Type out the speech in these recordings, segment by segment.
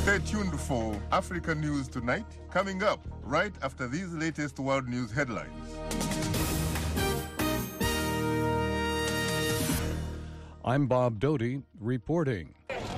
Stay tuned for Africa News Tonight, coming up right after these latest world news headlines. I'm Bob Doty reporting.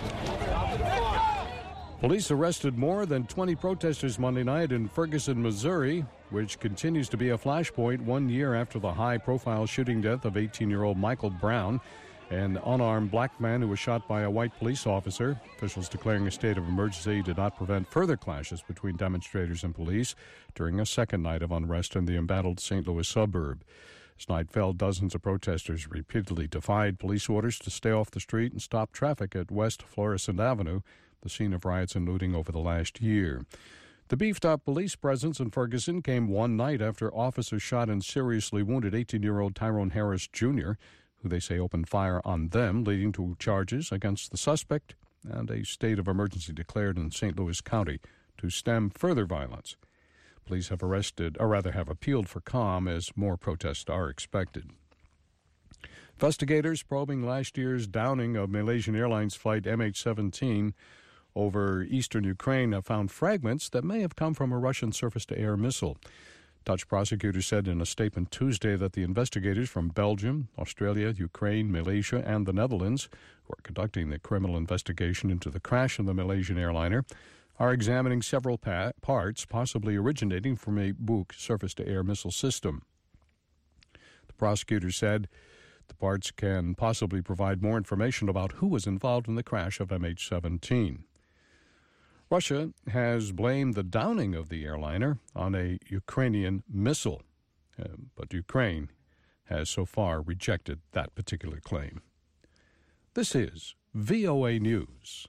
Police arrested more than 20 protesters Monday night in Ferguson, Missouri, which continues to be a flashpoint 1 year after the high-profile shooting death of 18-year-old Michael Brown, an unarmed black man who was shot by a white police officer. Officials declaring a state of emergency did not prevent further clashes between demonstrators and police during a second night of unrest in the embattled St. Louis suburb. As night fell, dozens of protesters repeatedly defied police orders to stay off the street and stop traffic at West Florissant Avenue, the scene of riots and looting over the last year. The beefed-up police presence in Ferguson came one night after officers shot and seriously wounded 18-year-old Tyrone Harris Jr., who they say opened fire on them, leading to charges against the suspect and a state of emergency declared in St. Louis County to stem further violence. Police have appealed for calm as more protests are expected. Investigators probing last year's downing of Malaysian Airlines flight MH17 over eastern Ukraine have found fragments that may have come from a Russian surface-to-air missile. Dutch prosecutors said in a statement Tuesday that the investigators from Belgium, Australia, Ukraine, Malaysia, and the Netherlands, who are conducting the criminal investigation into the crash of the Malaysian airliner, are examining several parts possibly originating from a Buk surface-to-air missile system. The prosecutors said the parts can possibly provide more information about who was involved in the crash of MH17. Russia has blamed the downing of the airliner on a Ukrainian missile, but Ukraine has so far rejected that particular claim. This is VOA News.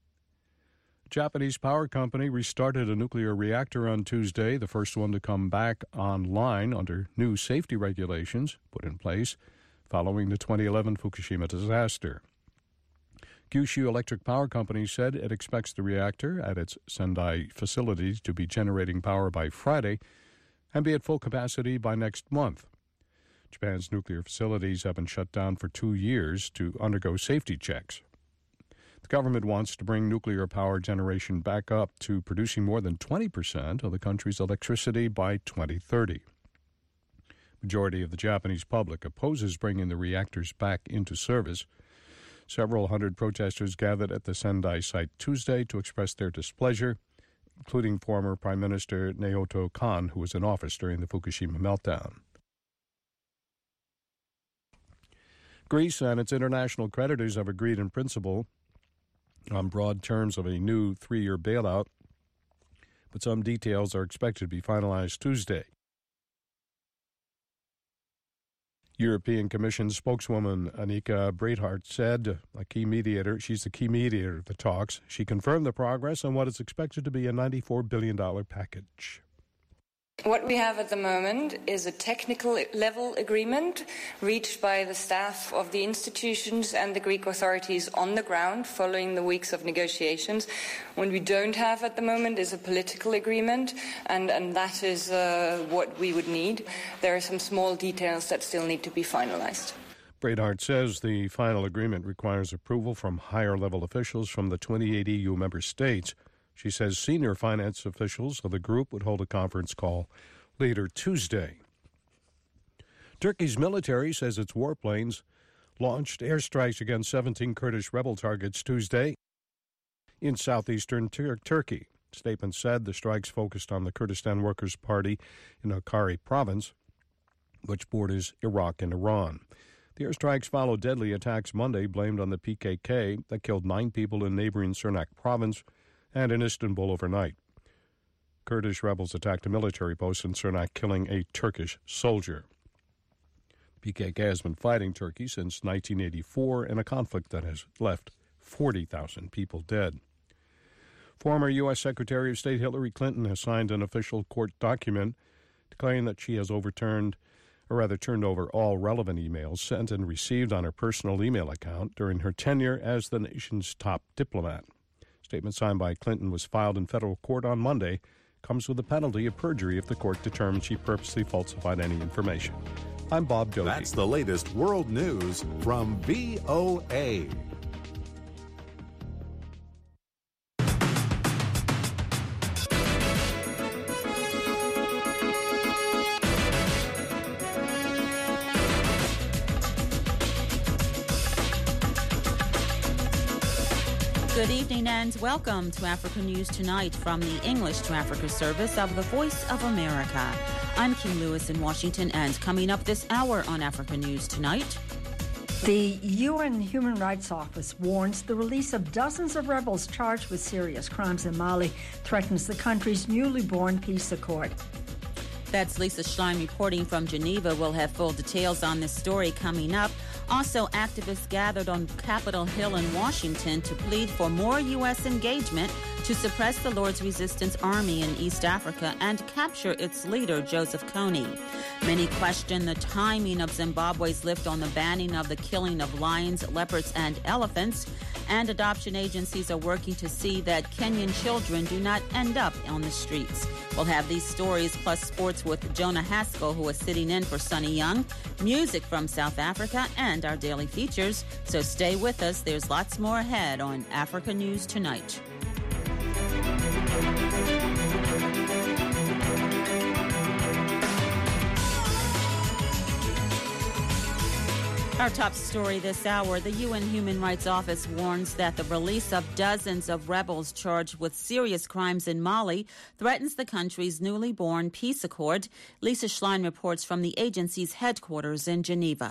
A Japanese power company restarted a nuclear reactor on Tuesday, the first one to come back online under new safety regulations put in place following the 2011 Fukushima disaster. Kyushu Electric Power Company said it expects the reactor at its Sendai facility to be generating power by Friday and be at full capacity by next month. Japan's nuclear facilities have been shut down for 2 years to undergo safety checks. The government wants to bring nuclear power generation back up to producing more than 20% of the country's electricity by 2030. Majority of the Japanese public opposes bringing the reactors back into service. Several hundred protesters gathered at the Sendai site Tuesday to express their displeasure, including former Prime Minister Naoto Kan, who was in office during the Fukushima meltdown. Greece and its international creditors have agreed in principle on broad terms of a new 3-year bailout, but some details are expected to be finalized Tuesday. European Commission spokeswoman Annika Breithart said she's the key mediator of the talks. She confirmed the progress on what is expected to be a $94 billion package. What we have at the moment is a technical level agreement reached by the staff of the institutions and the Greek authorities on the ground following the weeks of negotiations. What we don't have at the moment is a political agreement, and that is what we would need. There are some small details that still need to be finalized. Breithart says the final agreement requires approval from higher-level officials from the 28 EU member states. She says senior finance officials of the group would hold a conference call later Tuesday. Turkey's military says its warplanes launched airstrikes against 17 Kurdish rebel targets Tuesday in southeastern Turkey. The statement said the strikes focused on the Kurdistan Workers' Party in Hakkari province, which borders Iraq and Iran. The airstrikes followed deadly attacks Monday blamed on the PKK that killed 9 people in neighboring Sirnak province and in Istanbul overnight. Kurdish rebels attacked a military post in Sirnak, killing a Turkish soldier. PKK has been fighting Turkey since 1984 in a conflict that has left 40,000 people dead. Former U.S. Secretary of State Hillary Clinton has signed an official court document declaring that she has turned over all relevant emails sent and received on her personal email account during her tenure as the nation's top diplomat. Statement signed by Clinton was filed in federal court on Monday, comes with a penalty of perjury if the court determines she purposely falsified any information. I'm Bob Doty. That's the latest world news from VOA. Good evening and welcome to Africa News Tonight from the English to Africa service of the Voice of America. I'm Kim Lewis in Washington, and coming up this hour on Africa News Tonight. The UN Human Rights Office warns the release of dozens of rebels charged with serious crimes in Mali threatens the country's newly born peace accord. That's Lisa Schlein reporting from Geneva. We'll have full details on this story coming up. Also, activists gathered on Capitol Hill in Washington to plead for more U.S. engagement to suppress the Lord's Resistance Army in East Africa and capture its leader, Joseph Kony. Many question the timing of Zimbabwe's lift on the banning of the killing of lions, leopards, and elephants. And adoption agencies are working to see that Kenyan children do not end up on the streets. We'll have these stories plus sports with Jonah Haskell, who is sitting in for Sonny Young, music from South Africa, and our daily features. So stay with us. There's lots more ahead on Africa News Tonight. Our top story this hour, the UN Human Rights Office warns that the release of dozens of rebels charged with serious crimes in Mali threatens the country's newly born peace accord. Lisa Schlein reports from the agency's headquarters in Geneva.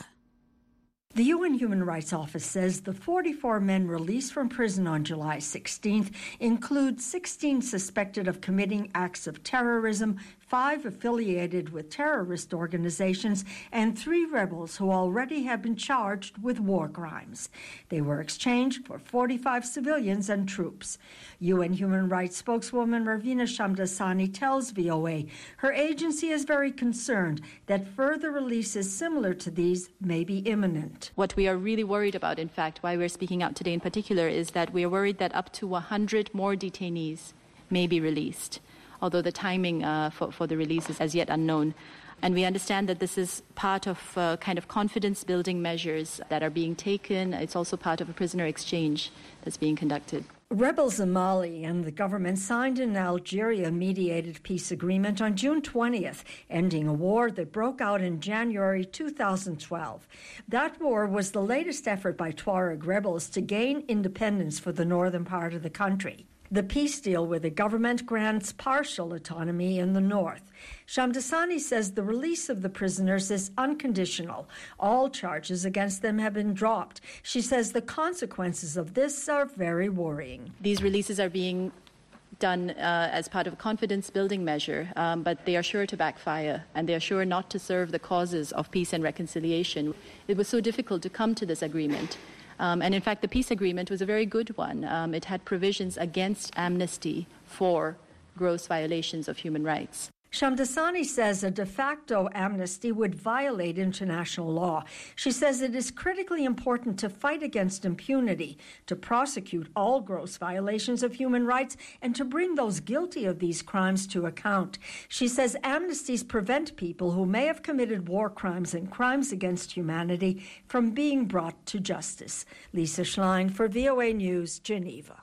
The UN Human Rights Office says the 44 men released from prison on July 16th include 16 suspected of committing acts of terrorism, 5 affiliated with terrorist organizations, and 3 rebels who already have been charged with war crimes. They were exchanged for 45 civilians and troops. UN Human Rights spokeswoman Ravina Shamdasani tells VOA her agency is very concerned that further releases similar to these may be imminent. What we are really worried about, in fact, why we're speaking out today in particular, is that we are worried that up to 100 more detainees may be released, although the timing for the release is as yet unknown. And we understand that this is part of kind of confidence-building measures that are being taken. It's also part of a prisoner exchange that's being conducted. Rebels in Mali and the government signed an Algeria-mediated peace agreement on June 20th, ending a war that broke out in January 2012. That war was the latest effort by Tuareg rebels to gain independence for the northern part of the country. The peace deal with the government grants partial autonomy in the north. Shamdasani says the release of the prisoners is unconditional. All charges against them have been dropped. She says the consequences of this are very worrying. These releases are being done as part of a confidence-building measure, but they are sure to backfire, and they are sure not to serve the causes of peace and reconciliation. It was so difficult to come to this agreement. And in fact, the peace agreement was a very good one. It had provisions against amnesty for gross violations of human rights. Shamdasani says a de facto amnesty would violate international law. She says it is critically important to fight against impunity, to prosecute all gross violations of human rights, and to bring those guilty of these crimes to account. She says amnesties prevent people who may have committed war crimes and crimes against humanity from being brought to justice. Lisa Schlein for VOA News, Geneva.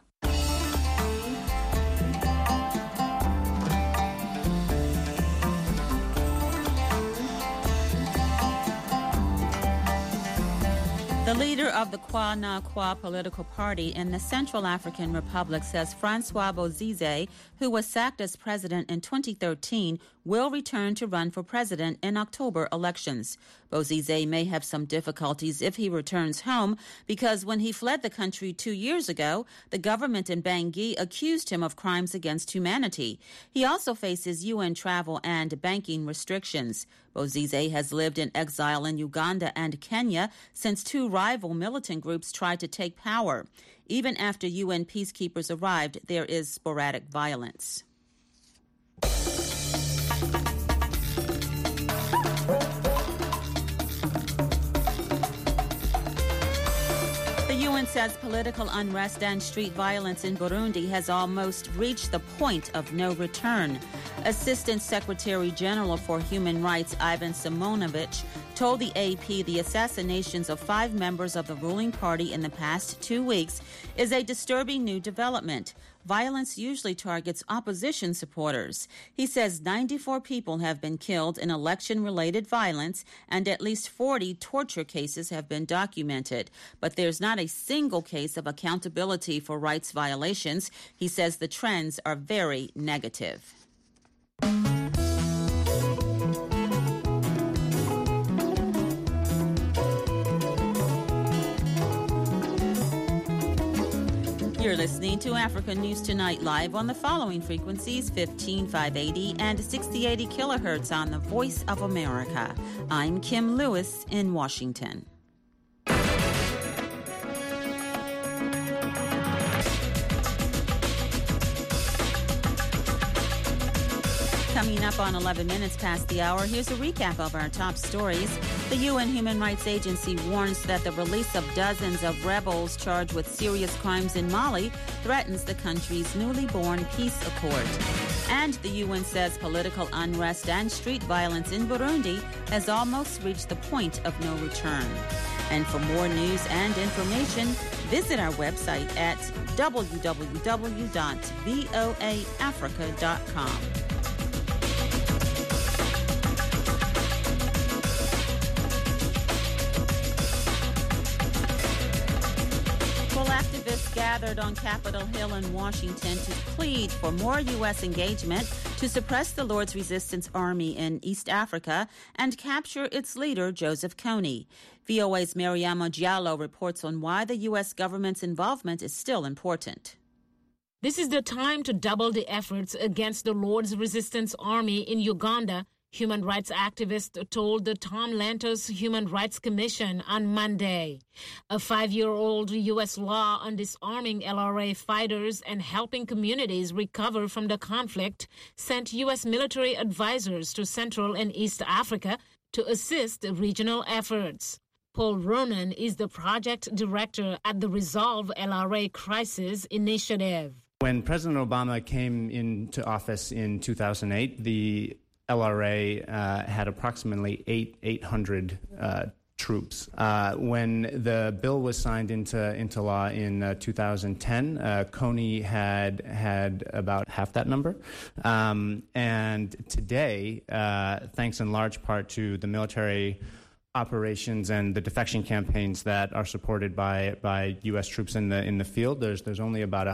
The leader of the Kwa Na Kwa political party in the Central African Republic says Francois Bozize, who was sacked as president in 2013, will return to run for president in October elections. Bozize may have some difficulties if he returns home because when he fled the country 2 years ago, the government in Bangui accused him of crimes against humanity. He also faces UN travel and banking restrictions. Bozize has lived in exile in Uganda and Kenya since 2 rival militant groups tried to take power. Even after UN peacekeepers arrived, there is sporadic violence. The UN says political unrest and street violence in Burundi has almost reached the point of no return. Assistant Secretary General for Human Rights Ivan Simonovic told the AP the assassinations of 5 members of the ruling party in the past 2 weeks is a disturbing new development. violence usually targets opposition supporters. He says 94 people have been killed in election-related violence and at least 40 torture cases have been documented. But there's not a single case of accountability for rights violations. He says the trends are very negative. You're listening to Africa News Tonight live on the following frequencies: 15580 and 6080 kilohertz on the Voice of America. I'm Kim Lewis in Washington. Coming up on 11 minutes past the hour, here's a recap of our top stories. The UN Human Rights Agency warns that the release of dozens of rebels charged with serious crimes in Mali threatens the country's newly born peace accord. And the UN says political unrest and street violence in Burundi has almost reached the point of no return. And for more news and information, visit our website at www.voaafrica.com. Activists gathered on Capitol Hill in Washington to plead for more U.S. engagement to suppress the Lord's Resistance Army in East Africa and capture its leader, Joseph Kony. VOA's Mariama Diallo reports on why the U.S. government's involvement is still important. This is the time to double the efforts against the Lord's Resistance Army in Uganda, human rights activists told the Tom Lantos Human Rights Commission on Monday. A 5-year-old U.S. law on disarming LRA fighters and helping communities recover from the conflict sent U.S. military advisors to Central and East Africa to assist regional efforts. Paul Ronan is the project director at the Resolve LRA Crisis Initiative. When President Obama came into office in 2008, the LRA had approximately 800 troops. When the bill was signed into law in 2010, Kony had about half that number. And today, thanks in large part to the military operations and the defection campaigns that are supported by U.S. troops in the field, there's only about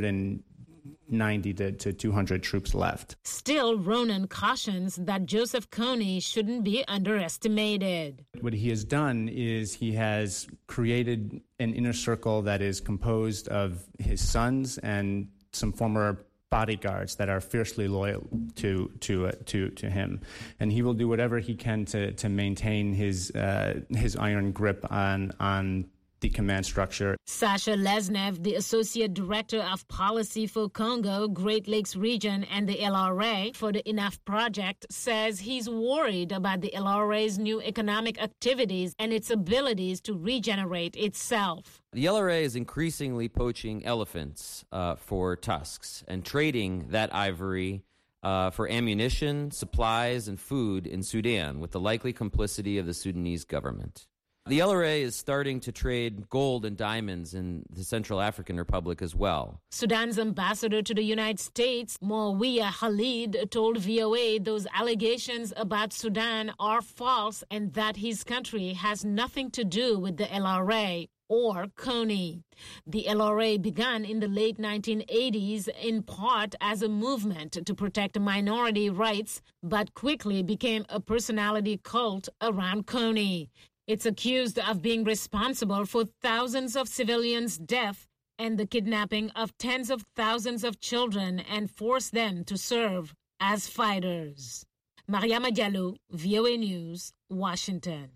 190 to 200 troops left. Still, Ronan cautions that Joseph Kony shouldn't be underestimated. What he has done is he has created an inner circle that is composed of his sons and some former bodyguards that are fiercely loyal to him, and he will do whatever he can to maintain his iron grip on the command structure. Sasha Lesnev, the Associate Director of Policy for Congo, Great Lakes Region, and the LRA for the Enough Project, says he's worried about the LRA's new economic activities and its abilities to regenerate itself. The LRA is increasingly poaching elephants for tusks and trading that ivory for ammunition, supplies, and food in Sudan with the likely complicity of the Sudanese government. The LRA is starting to trade gold and diamonds in the Central African Republic as well. Sudan's ambassador to the United States, Mouawiyah Khalid, told VOA those allegations about Sudan are false and that his country has nothing to do with the LRA or Kony. The LRA began in the late 1980s in part as a movement to protect minority rights, but quickly became a personality cult around Kony. It's accused of being responsible for thousands of civilians' deaths and the kidnapping of tens of thousands of children and forced them to serve as fighters. Mariama Diallo, VOA News, Washington.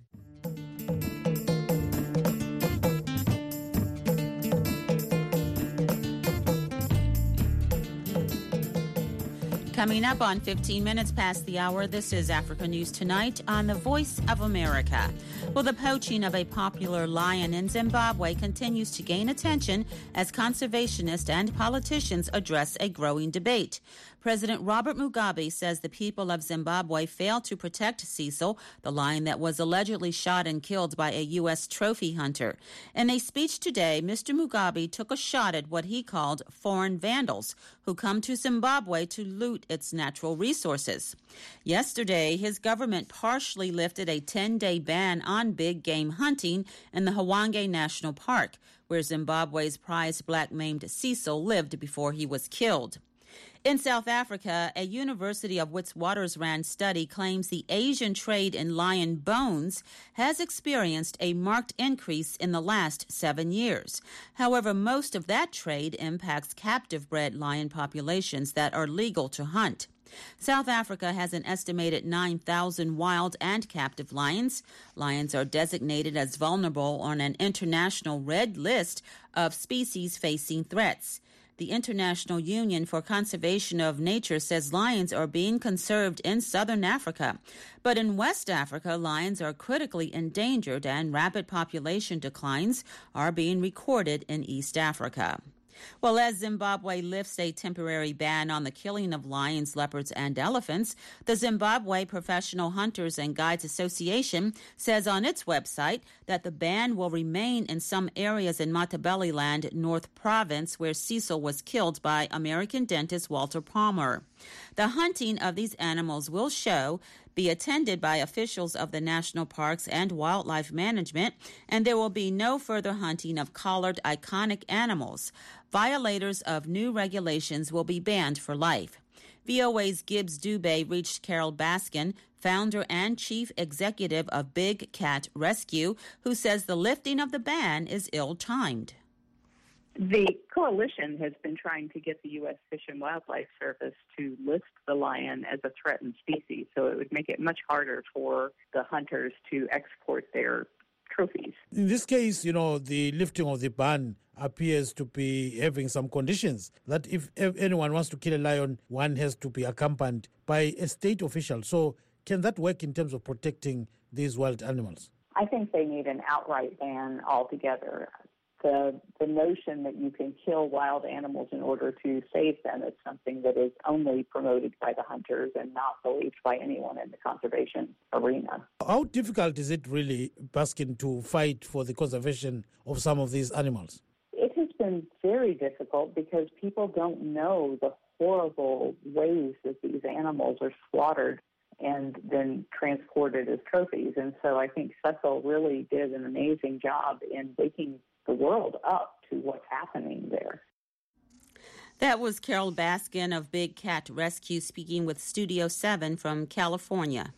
Coming up on 15 minutes past the hour, this is Africa News Tonight on the Voice of America. Well, the poaching of a popular lion in Zimbabwe continues to gain attention as conservationists and politicians address a growing debate. President Robert Mugabe says the people of Zimbabwe failed to protect Cecil, the lion that was allegedly shot and killed by a U.S. trophy hunter. In a speech today, Mr. Mugabe took a shot at what he called foreign vandals who come to Zimbabwe to loot its natural resources. Yesterday, his government partially lifted a 10-day ban on big game hunting in the Hwange National Park, where Zimbabwe's prized black maned Cecil lived before he was killed. In South Africa, a University of Witwatersrand study claims the Asian trade in lion bones has experienced a marked increase in the last 7 years. However, most of that trade impacts captive-bred lion populations that are legal to hunt. South Africa has an estimated 9,000 wild and captive lions. Lions are designated as vulnerable on an international red list of species facing threats. The International Union for Conservation of Nature says lions are being conserved in southern Africa. But in West Africa, lions are critically endangered and rapid population declines are being recorded in East Africa. Well, as Zimbabwe lifts a temporary ban on the killing of lions, leopards, and elephants, the Zimbabwe Professional Hunters and Guides Association says on its website that the ban will remain in some areas in Matabeleland, North Province, where Cecil was killed by American dentist Walter Palmer. The hunting of these animals will be attended by officials of the national parks and wildlife management, and there will be no further hunting of collared iconic animals. Violators of new regulations will be banned for life. VOA's Gibbs Dubé reached Carol Baskin, founder and chief executive of Big Cat Rescue, who says the lifting of the ban is ill-timed. The coalition has been trying to get the U.S. Fish and Wildlife Service to list the lion as a threatened species, so it would make it much harder for the hunters to export their trophies. In this case, the lifting of the ban appears to be having some conditions that if anyone wants to kill a lion, one has to be accompanied by a state official. So can that work in terms of protecting these wild animals? I think they need an outright ban altogether. The notion that you can kill wild animals in order to save them is something that is only promoted by the hunters and not believed by anyone in the conservation arena. How difficult is it really, Baskin, to fight for the conservation of some of these animals? It has been very difficult because people don't know the horrible ways that these animals are slaughtered and then transported as trophies. And so I think Cecil really did an amazing job in waking the world up to what's happening there. That was Carol Baskin of Big Cat Rescue speaking with Studio 7 from California.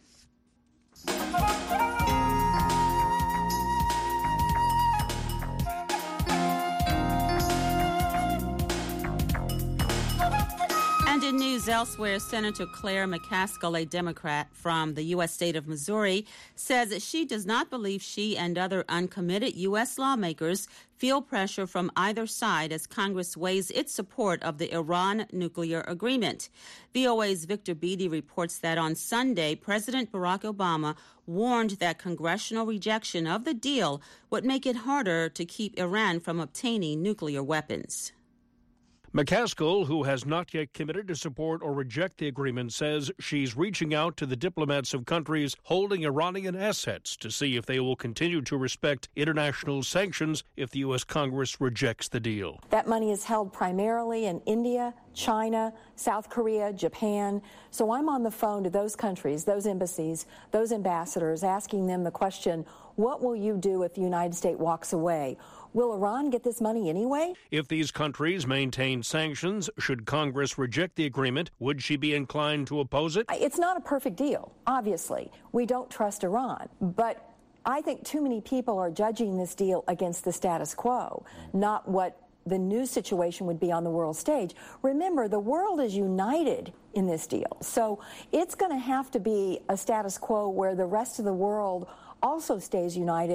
And in news elsewhere, Senator Claire McCaskill, a Democrat from the U.S. state of Missouri, says that she does not believe she and other uncommitted U.S. lawmakers feel pressure from either side as Congress weighs its support of the Iran nuclear agreement. VOA's Victor Beatty reports that on Sunday, President Barack Obama warned that congressional rejection of the deal would make it harder to keep Iran from obtaining nuclear weapons. McCaskill, who has not yet committed to support or reject the agreement, says she's reaching out to the diplomats of countries holding Iranian assets to see if they will continue to respect international sanctions if the U.S. Congress rejects the deal. That money is held primarily in India, China, South Korea, Japan. So I'm on the phone to those countries, those embassies, those ambassadors, asking them the question, what will you do if the United States walks away? Will Iran get this money anyway? If these countries maintain sanctions, should Congress reject the agreement, would she be inclined to oppose it? It's not a perfect deal, obviously. We don't trust Iran. But I think too many people are judging this deal against the status quo, not what the new situation would be on the world stage. Remember, the world is united in this deal. So it's going to have to be a status quo where the rest of the world also stays united,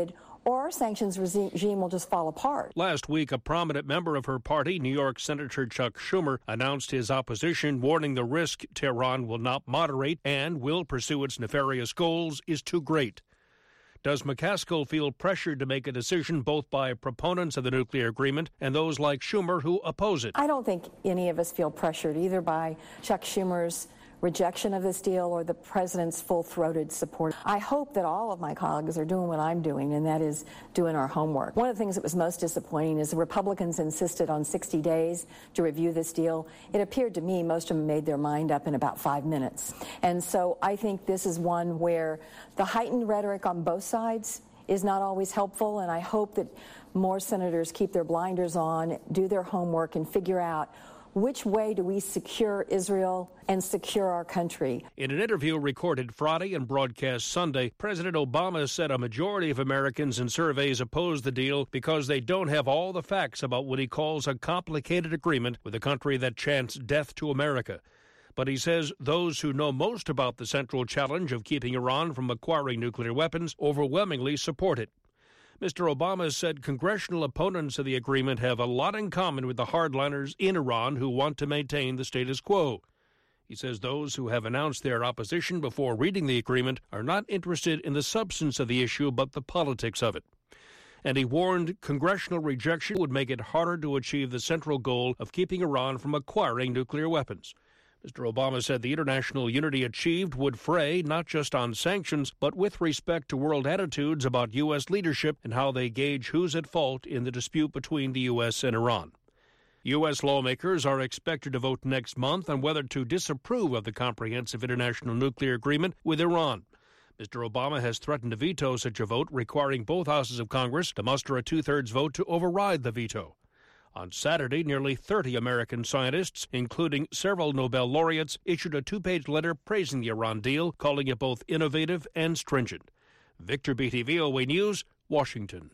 or our sanctions regime will just fall apart. Last week, a prominent member of her party, New York Senator Chuck Schumer, announced his opposition, warning the risk Tehran will not moderate and will pursue its nefarious goals is too great. Does McCaskill feel pressured to make a decision both by proponents of the nuclear agreement and those like Schumer who oppose it? I don't think any of us feel pressured either by Chuck Schumer's rejection of this deal or the president's full-throated support. I hope that all of my colleagues are doing what I'm doing, and that is doing our homework. One of the things that was most disappointing is the Republicans insisted on 60 days to review this deal. It appeared to me most of them made their mind up in about 5 minutes. And so I think this is one where the heightened rhetoric on both sides is not always helpful, and I hope that more senators keep their blinders on, do their homework, and figure out which way do we secure Israel and secure our country? In an interview recorded Friday and broadcast Sunday, President Obama said a majority of Americans in surveys oppose the deal because they don't have all the facts about what he calls a complicated agreement with a country that chants death to America. But he says those who know most about the central challenge of keeping Iran from acquiring nuclear weapons overwhelmingly support it. Mr. Obama said congressional opponents of the agreement have a lot in common with the hardliners in Iran who want to maintain the status quo. He says those who have announced their opposition before reading the agreement are not interested in the substance of the issue but the politics of it. And he warned congressional rejection would make it harder to achieve the central goal of keeping Iran from acquiring nuclear weapons. Mr. Obama said the international unity achieved would fray not just on sanctions, but with respect to world attitudes about U.S. leadership and how they gauge who's at fault in the dispute between the U.S. and Iran. U.S. lawmakers are expected to vote next month on whether to disapprove of the comprehensive international nuclear agreement with Iran. Mr. Obama has threatened to veto such a vote, requiring both houses of Congress to muster a two-thirds vote to override the veto. On Saturday, nearly 30 American scientists, including several Nobel laureates, issued a two-page letter praising the Iran deal, calling it both innovative and stringent. Victor Beatty, VOA News, Washington.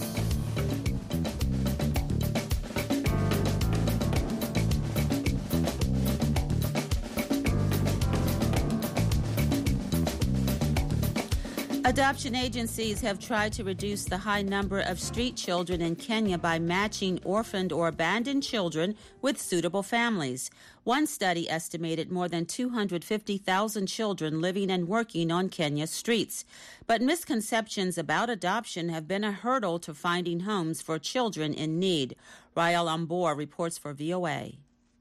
Adoption agencies have tried to reduce the high number of street children in Kenya by matching orphaned or abandoned children with suitable families. One study estimated more than 250,000 children living and working on Kenya's streets. But misconceptions about adoption have been a hurdle to finding homes for children in need. Rael Ambor reports for VOA.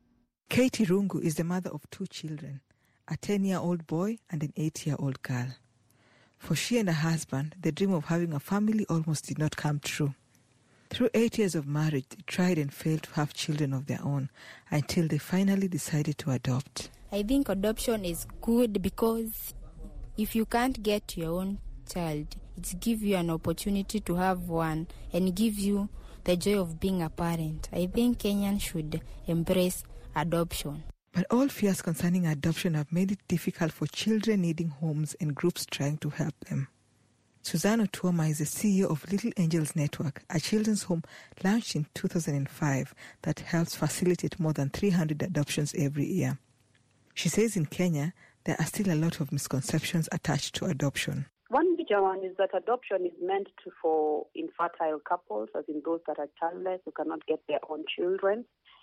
Katie Rungu is the mother of two children, a 10-year-old boy and an 8-year-old girl. For she and her husband, the dream of having a family almost did not come true. Through 8 years of marriage, they tried and failed to have children of their own until they finally decided to adopt. I think adoption is good because if you can't get your own child, it gives you an opportunity to have one and gives you the joy of being a parent. I think Kenyans should embrace adoption. But all fears concerning adoption have made it difficult for children needing homes and groups trying to help them. Suzanne Otuoma is the CEO of Little Angels Network, a children's home launched in 2005 that helps facilitate more than 300 adoptions every year. She says in Kenya, there are still a lot of misconceptions attached to adoption. One major one is that adoption is meant for infertile couples, as in those that are childless, who cannot get their own children.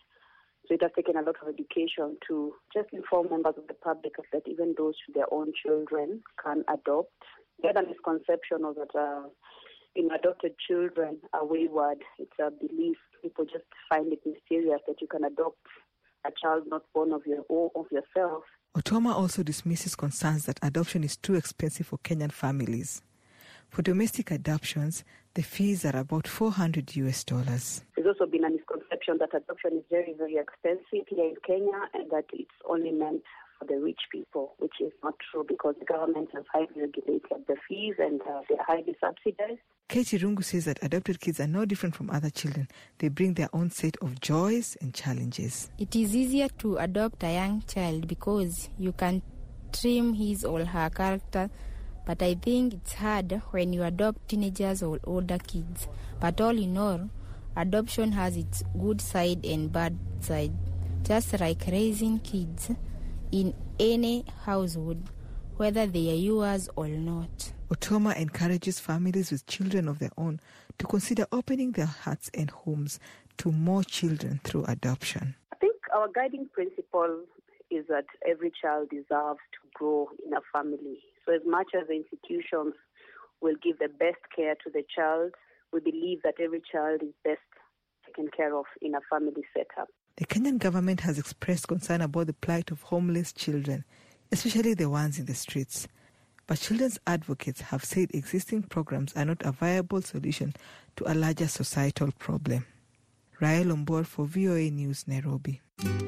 So it has taken a lot of education to just inform members of the public that even those with their own children can adopt. The other misconception was that adopted children are wayward. It's a belief. People just find it mysterious that you can adopt a child not born of yourself. Otuoma also dismisses concerns that adoption is too expensive for Kenyan families. For domestic adoptions, the fees are about $400. There's also been a misconception that adoption is very, very expensive here in Kenya and that it's only meant for the rich people, which is not true because the government has highly regulated the fees and they're highly subsidized. Katie Rungu says that adopted kids are no different from other children. They bring their own set of joys and challenges. It is easier to adopt a young child because you can trim his or her character. But I think it's hard when you adopt teenagers or older kids. But all in all, adoption has its good side and bad side, just like raising kids in any household, whether they are yours or not. Otuoma encourages families with children of their own to consider opening their hearts and homes to more children through adoption. I think our guiding principle is that every child deserves to grow in a family. So as much as the institutions will give the best care to the child, we believe that every child is best taken care of in a family setup. The Kenyan government has expressed concern about the plight of homeless children, especially the ones in the streets. But children's advocates have said existing programs are not a viable solution to a larger societal problem. Rael Ombor for VOA News, Nairobi.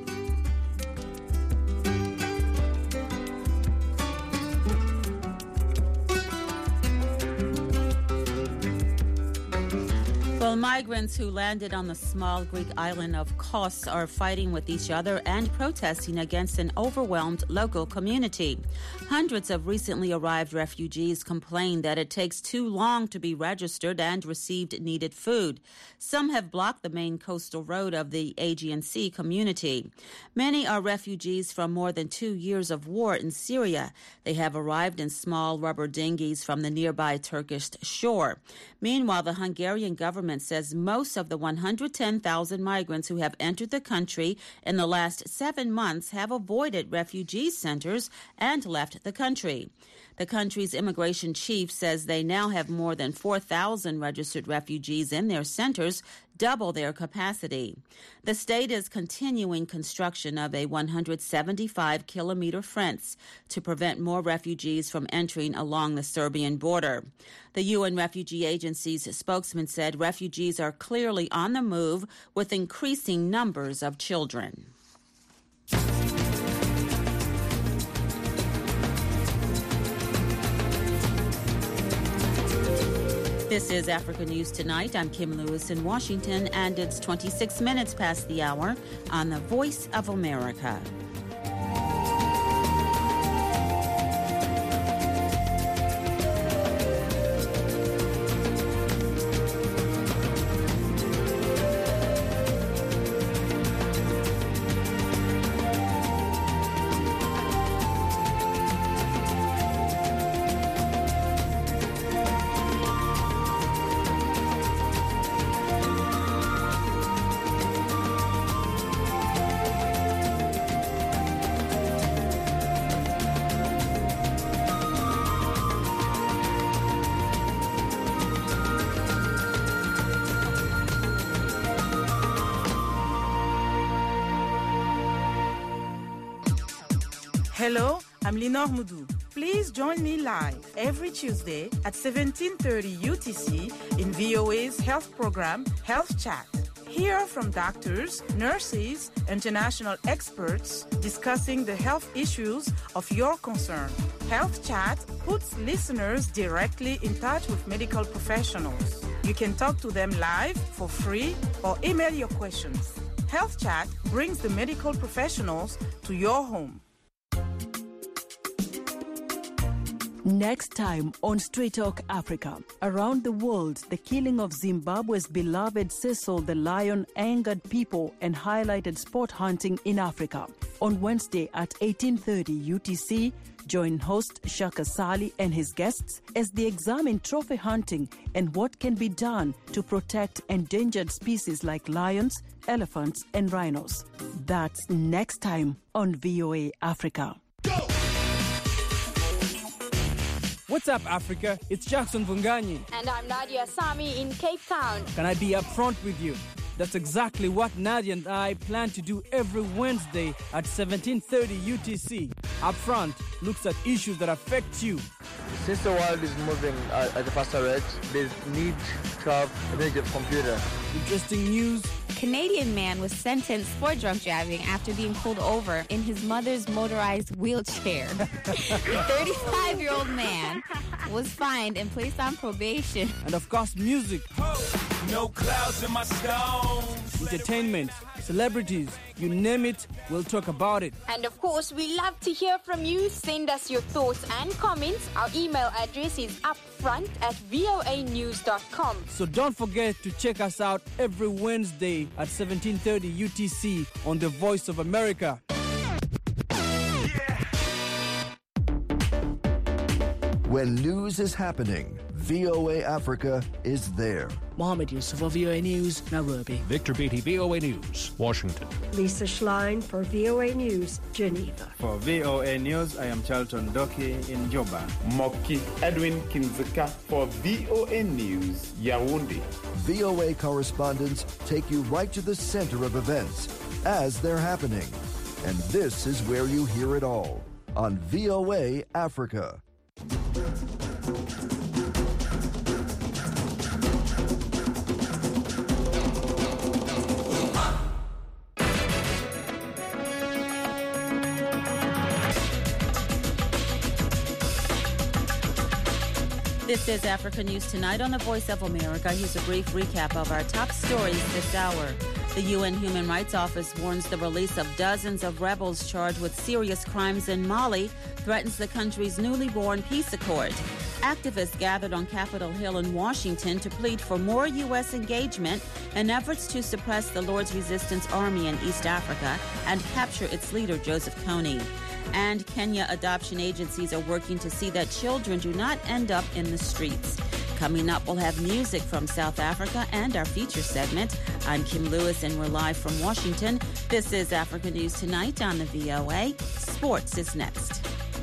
Well, migrants who landed on the small Greek island of Kos are fighting with each other and protesting against an overwhelmed local community. Hundreds of recently arrived refugees complain that it takes too long to be registered and received needed food. Some have blocked the main coastal road of the Aegean Sea community. Many are refugees from more than 2 years of war in Syria. They have arrived in small rubber dinghies from the nearby Turkish shore. Meanwhile, the Hungarian government says most of the 110,000 migrants who have entered the country in the last 7 months have avoided refugee centers and left the country. The country's immigration chief says they now have more than 4,000 registered refugees in their centers, double their capacity. The state is continuing construction of a 175-kilometer fence to prevent more refugees from entering along the Serbian border. The UN Refugee Agency's spokesman said refugees are clearly on the move with increasing numbers of children. This is Africa News Tonight. I'm Kim Lewis in Washington, and it's 26 minutes past the hour on the Voice of America. Hello, I'm Linor Mudu. Please join me live every Tuesday at 17:30 UTC in VOA's health program, Health Chat. Hear from doctors, nurses, international experts discussing the health issues of your concern. Health Chat puts listeners directly in touch with medical professionals. You can talk to them live for free or email your questions. Health Chat brings the medical professionals to your home. Next time on Street Talk Africa, around the world, the killing of Zimbabwe's beloved Cecil the lion angered people and highlighted sport hunting in Africa. On Wednesday at 18:30 UTC, join host Shaka Sali and his guests as they examine trophy hunting and what can be done to protect endangered species like lions, elephants, and rhinos. That's next time on VOA Africa. What's up, Africa? It's Jackson Vunganyi. And I'm Nadia Sami in Cape Town. Can I be upfront with you? That's exactly what Nadia and I plan to do every Wednesday at 17:30 UTC. Upfront looks at issues that affect you. Since the world is moving at a faster rate, there's need to have a major computer. Interesting news. Canadian man was sentenced for drunk driving after being pulled over in his mother's motorized wheelchair. The 35-year-old man was fined and placed on probation. And of course, music. No clouds in my stones. Entertainment, celebrities, you name it, we'll talk about it. And of course, we love to hear from you. Send us your thoughts and comments. Our email address is upfront@voanews.com. So don't forget to check us out every Wednesday at 17:30 UTC on The Voice of America. When news is happening, VOA Africa is there. Mohammed Yusuf for VOA News, Nairobi. Victor Beatty, VOA News, Washington. Lisa Schlein for VOA News, Geneva. For VOA News, I am Charlton Doki in Juba. Moki Edwin Kinzika for VOA News, Yaoundé. VOA correspondents take you right to the center of events as they're happening. And this is where you hear it all on VOA Africa. This is Africa News Tonight on the Voice of America. Here's a brief recap of our top stories this hour. The UN Human Rights Office warns the release of dozens of rebels charged with serious crimes in Mali threatens the country's newly born peace accord. Activists gathered on Capitol Hill in Washington to plead for more U.S. engagement in efforts to suppress the Lord's Resistance Army in East Africa and capture its leader, Joseph Kony. And Kenya adoption agencies are working to see that children do not end up in the streets. Coming up, we'll have music from South Africa and our feature segment. I'm Kim Lewis, and we're live from Washington. This is Africa News Tonight on the VOA. Sports is next.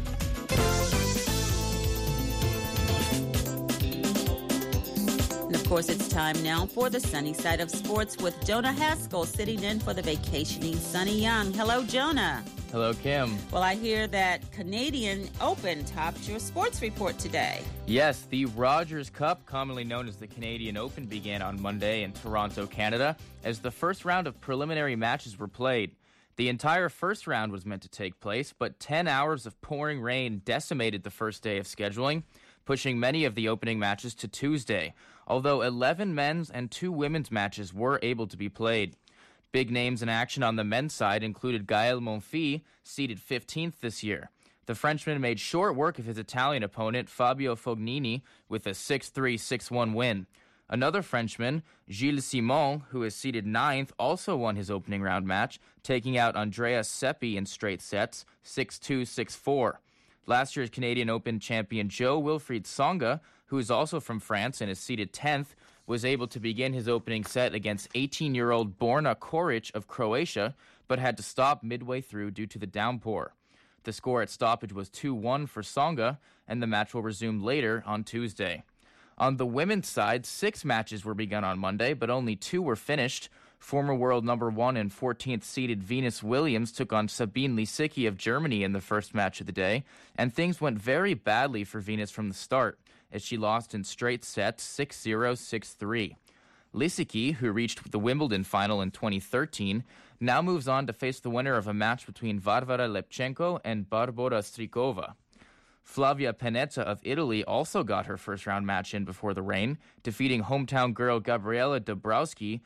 And of course, it's time now for the sunny side of sports with Jonah Haskell sitting in for the vacationing Sonny Young. Hello, Jonah. Hello, Kim. Well, I hear that Canadian Open topped your sports report today. Yes, the Rogers Cup, commonly known as the Canadian Open, began on Monday in Toronto, Canada, as the first round of preliminary matches were played. The entire first round was meant to take place, but 10 hours of pouring rain decimated the first day of scheduling, pushing many of the opening matches to Tuesday, although 11 men's and 2 women's matches were able to be played. Big names in action on the men's side included Gael Monfils, seeded 15th this year. The Frenchman made short work of his Italian opponent, Fabio Fognini, with a 6-3, 6-1 win. Another Frenchman, Gilles Simon, who is seeded 9th, also won his opening round match, taking out Andreas Seppi in straight sets, 6-2, 6-4. Last year's Canadian Open champion Jo-Wilfried Tsonga, who is also from France and is seeded 10th, was able to begin his opening set against 18-year-old Borna Koric of Croatia, but had to stop midway through due to the downpour. The score at stoppage was 2-1 for Tsonga, and the match will resume later on Tuesday. On the women's side, 6 matches were begun on Monday, but only 2 were finished. Former world number 1 and 14th seeded Venus Williams took on Sabine Lisicki of Germany in the first match of the day, and things went very badly for Venus from the start, as she lost in straight sets 6-0, 6-3. Lisicki, who reached the Wimbledon final in 2013, now moves on to face the winner of a match between Varvara Lepchenko and Barbora Strikova. Flavia Pennetta of Italy also got her first-round match in before the rain, defeating hometown girl Gabriela Dabrowski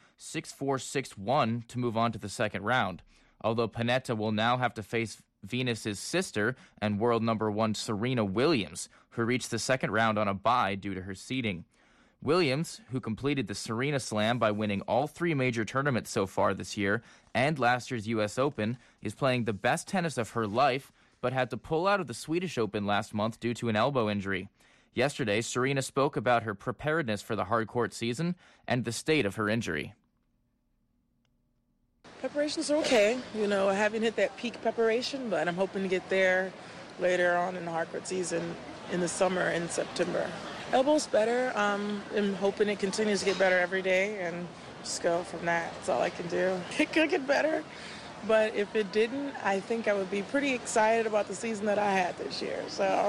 6-4, 6-1 to move on to the second round, although Pennetta will now have to face Venus's sister and world number 1 Serena Williams, who reached the second round on a bye due to her seeding. Williams, who completed the Serena Slam by winning all 3 major tournaments so far this year and last year's U.S. Open, is playing the best tennis of her life, but had to pull out of the Swedish Open last month due to an elbow injury. Yesterday, Serena spoke about her preparedness for the hard-court season and the state of her injury. Preparations are okay. I haven't hit that peak preparation, but I'm hoping to get there later on in the hard-court season in the summer in September. Elbow's better. I'm hoping it continues to get better every day and just go from that. That's all I can do. It could get better, but if it didn't, I think I would be pretty excited about the season that I had this year,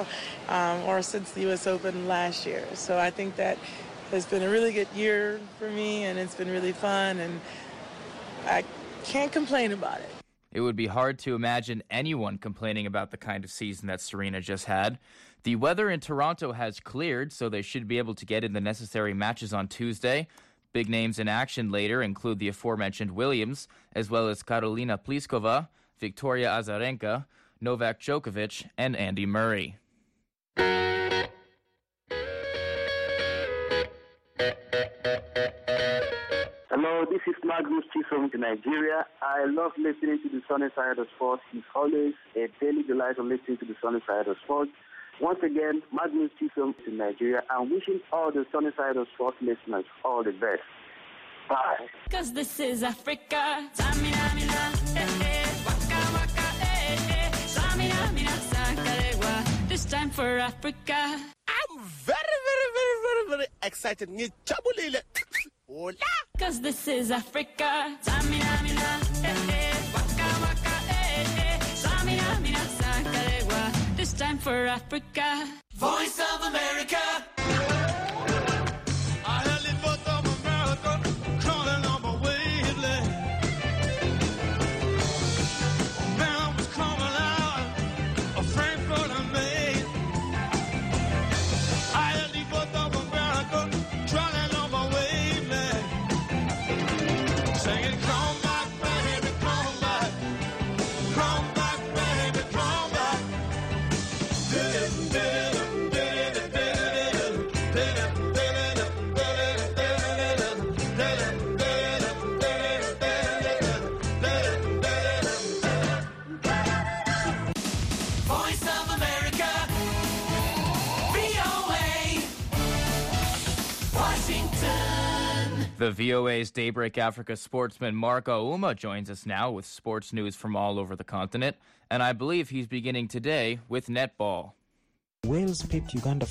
or since the U.S. Open last year. So I think that has been a really good year for me, and it's been really fun, and I can't complain about it. It would be hard to imagine anyone complaining about the kind of season that Serena just had. The weather in Toronto has cleared, so they should be able to get in the necessary matches on Tuesday. Big names in action later include the aforementioned Williams, as well as Karolina Pliskova, Victoria Azarenka, Novak Djokovic, and Andy Murray. Hello, this is Magnus Chisom in Nigeria. I love listening to the Sunny Side of Sports. It's always a daily delight of listening to the Sunny Side of Sports. Once again, Magnus Chisom in Nigeria. I'm wishing all the Sunny Side of Sports listeners all the best. Bye. Cause this is Africa. Samina, mina, waka, waka, Samina, mina, sakarewa. This time for Africa. I'm very excited. Hola. Cause this is Africa. Samina, mina, waka, waka, Samina, mina, sakarewa. This time for Africa. Voice of America. The VOA's Daybreak Africa sportsman Mark Ouma joins us now with sports news from all over the continent, and I believe he's beginning today with netball. Wales pipped Uganda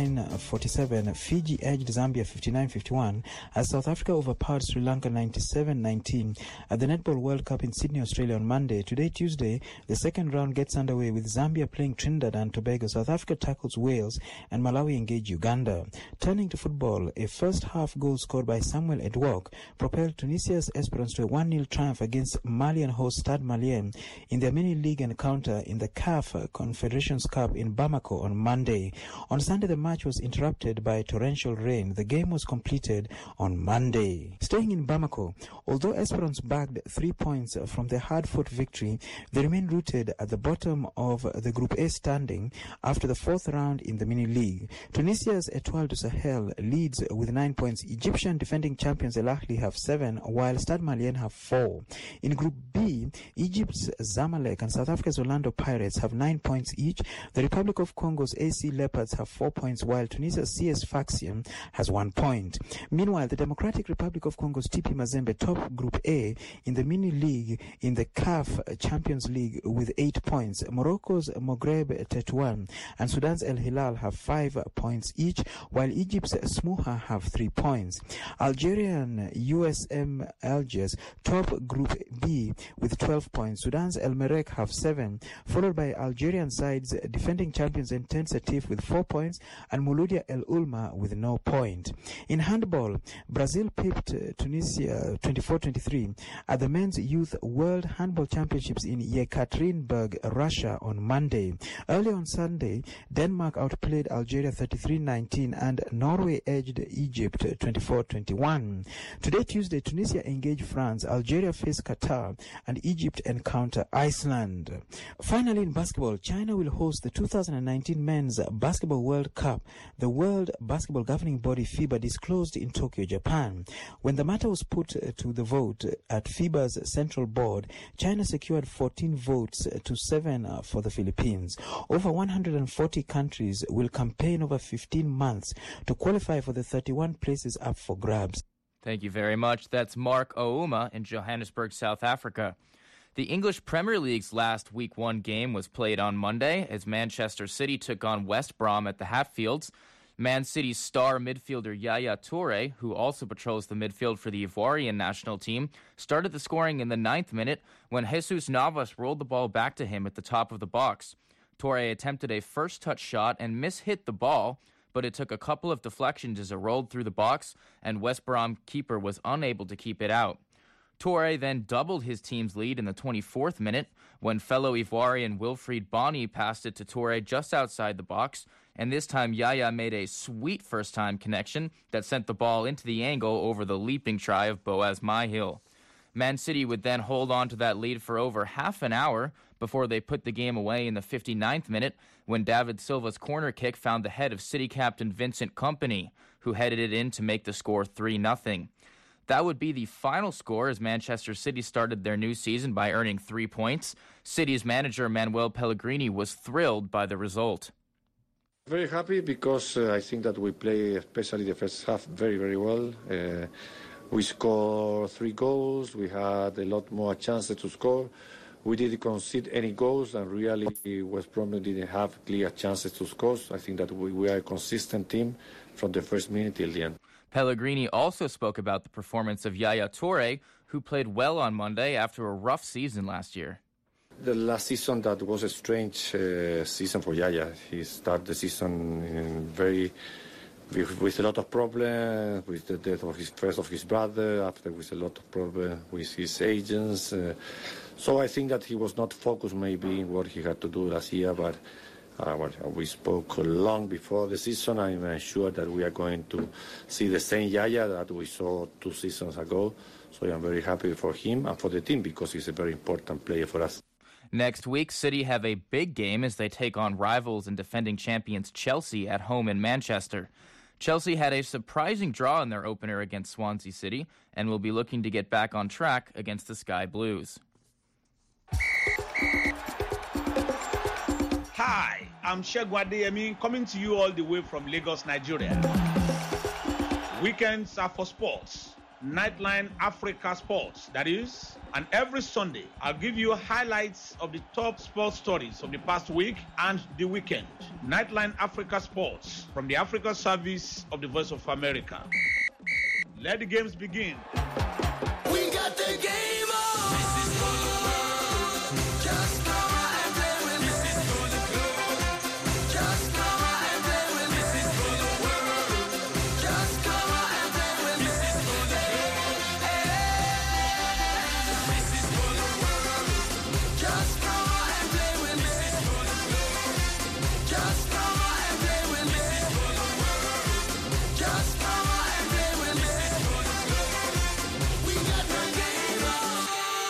49-47, Fiji edged Zambia 59-51, as South Africa overpowered Sri Lanka 97-19 at the Netball World Cup in Sydney, Australia on Monday. Today, Tuesday, the second round gets underway with Zambia playing Trinidad and Tobago. South Africa tackles Wales and Malawi engage Uganda. Turning to football, a first-half goal scored by Samuel Edouard propelled Tunisia's Esperance to a 1-0 triumph against Malian host Stade Malien in their mini-league encounter in the CAF Confederations Cup in Bamako on Monday. On Sunday, the match was interrupted by torrential rain. The game was completed on Monday. Staying in Bamako, although Esperance bagged 3 points from their hard-fought victory, they remain rooted at the bottom of the Group A standing after the fourth round in the mini-league. Tunisia's Etoile du Sahel leads with 9 points. Egyptian defending champions El Ahly have 7, while Stade Malien have 4. In Group B, Egypt's Zamalek and South Africa's Orlando Pirates have 9 points each. The Republic of Congo's AC Leopards have 4 points, while Tunisia's CS Sfaxien has 1 point. Meanwhile, the Democratic Republic of Congo's TP Mazembe top Group A in the mini-league in the CAF Champions League with 8 points. Morocco's Maghreb Tetouan and Sudan's El Hilal have 5 points each, while Egypt's Smuha have 3 points. Algerian USM Algiers top Group B with 12 points. Sudan's El Merreikh have 7, followed by Algerian sides defending champions Entente Setif with 4 points and Mouloudia El Ulma with no point. In handball, Brazil pipped Tunisia 24-23 at the Men's Youth World Handball Championships in Yekaterinburg, Russia on Monday. Early on Sunday, Denmark outplayed Algeria 33-19 and Norway edged Egypt 24-21. Today, Tuesday, Tunisia engage France, Algeria face Qatar, and Egypt encounter Iceland. Finally, in basketball, China will host the 2019 Men's Basketball World Cup. The World Basketball Governing Body FIBA disclosed in Tokyo, Japan. When the matter was put to the vote at FIBA's central board, China secured 14 votes to 7 for the Philippines. Over 140 countries will campaign over 15 months to qualify for the 31 places up for grabs. Thank you very much. That's Mark Ouma in Johannesburg, South Africa. The English Premier League's last Week 1 game was played on Monday as Manchester City took on West Brom at the Hatfields. Man City's star midfielder Yaya Toure, who also patrols the midfield for the Ivorian national team, started the scoring in the 9th minute when Jesus Navas rolled the ball back to him at the top of the box. Toure attempted a first-touch shot and mishit the ball, but it took a couple of deflections as it rolled through the box, and West Brom keeper was unable to keep it out. Toure then doubled his team's lead in the 24th minute when fellow Ivorian Wilfried Bony passed it to Toure just outside the box, and this time Yaya made a sweet first-time connection that sent the ball into the angle over the leaping try of Boaz Myhill. Man City would then hold on to that lead for over half an hour before they put the game away in the 59th minute when David Silva's corner kick found the head of City captain Vincent Kompany, who headed it in to make the score 3-0. That would be the final score as Manchester City started their new season by earning 3 points. City's manager Manuel Pellegrini was thrilled by the result. Very happy because I think that we play, especially the first half, very, very well. We scored 3 goals. We had a lot more chances to score. We didn't concede any goals, and really West Bromwich didn't have clear chances to score. So I think that we are a consistent team from the first minute till the end. Pellegrini also spoke about the performance of Yaya Toure, who played well on Monday after a rough season last year. The last season, that was a strange season for Yaya. He started the season with a lot of problems, with the death of his brother, after with a lot of problems with his agents. So I think that he was not focused maybe in what he had to do last year, but we spoke long before the season. I'm sure that we are going to see the same Yaya that we saw 2 seasons ago. So I'm very happy for him and for the team because he's a very important player for us. Next week, City have a big game as they take on rivals and defending champions Chelsea at home in Manchester. Chelsea had a surprising draw in their opener against Swansea City and will be looking to get back on track against the Sky Blues. Hi, I'm Shegun Adeyemi, coming to you all the way from Lagos, Nigeria. Weekends are for sports. Nightline Africa Sports, that is. And every Sunday, I'll give you highlights of the top sports stories of the past week and the weekend. Nightline Africa Sports from the Africa Service of the Voice of America. Let the games begin. We got the game on. This is for the world. Just come out and play with me. This is for the club. Just come out and play with me. This is for the world. Just come out and play with me. This is for the club. This is for the world. Just come out and play with me. This is for the club. Just come out and play with me. This is for the world. Just come out and play with me. This is for the club. We got the game on.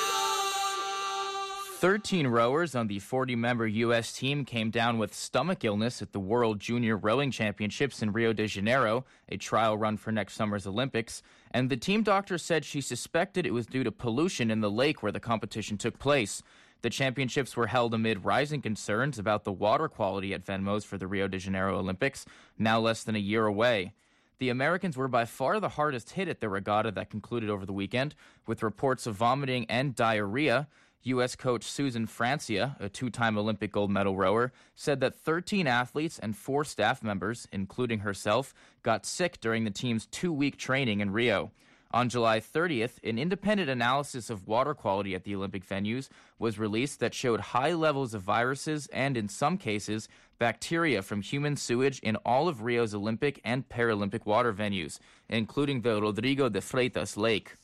13 rowers on the 40-member U.S. team came down with stomach illness at the World Junior Rowing Championships in Rio de Janeiro, a trial run for next summer's Olympics, and the team doctor said she suspected it was due to pollution in the lake where the competition took place. The championships were held amid rising concerns about the water quality at Venmos for the Rio de Janeiro Olympics, now less than a year away. The Americans were by far the hardest hit at the regatta that concluded over the weekend, with reports of vomiting and diarrhea. U.S. coach Susan Francia, a 2-time Olympic gold medal rower, said that 13 athletes and 4 staff members, including herself, got sick during the team's 2-week training in Rio. On July 30th, an independent analysis of water quality at the Olympic venues was released that showed high levels of viruses and, in some cases, bacteria from human sewage in all of Rio's Olympic and Paralympic water venues, including the Rodrigo de Freitas Lake,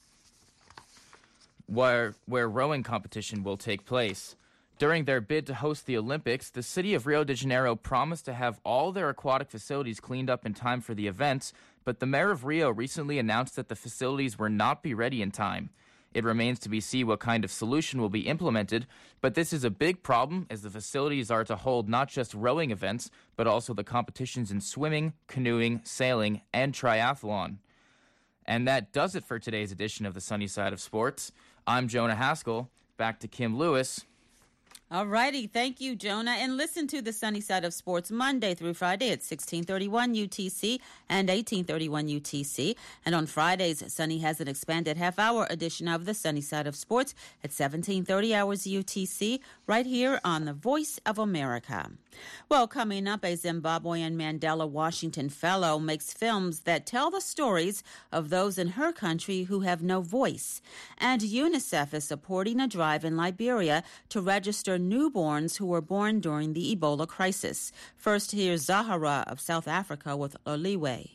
where rowing competition will take place. During their bid to host the Olympics, the city of Rio de Janeiro promised to have all their aquatic facilities cleaned up in time for the events, but the mayor of Rio recently announced that the facilities will not be ready in time. It remains to be seen what kind of solution will be implemented, but this is a big problem as the facilities are to hold not just rowing events, but also the competitions in swimming, canoeing, sailing, and triathlon. And that does it for today's edition of the Sunny Side of Sports. I'm Jonah Haskell. Back to Kim Lewis. All righty. Thank you, Jonah. And listen to the Sunny Side of Sports Monday through Friday at 1631 UTC and 1831 UTC. And on Fridays, Sunny has an expanded half-hour edition of the Sunny Side of Sports at 1730 hours UTC right here on the Voice of America. Well, coming up, a Zimbabwean Mandela Washington Fellow makes films that tell the stories of those in her country who have no voice. And UNICEF is supporting a drive in Liberia to register newborns who were born during the Ebola crisis. First, here's Zahara of South Africa with Oliwe.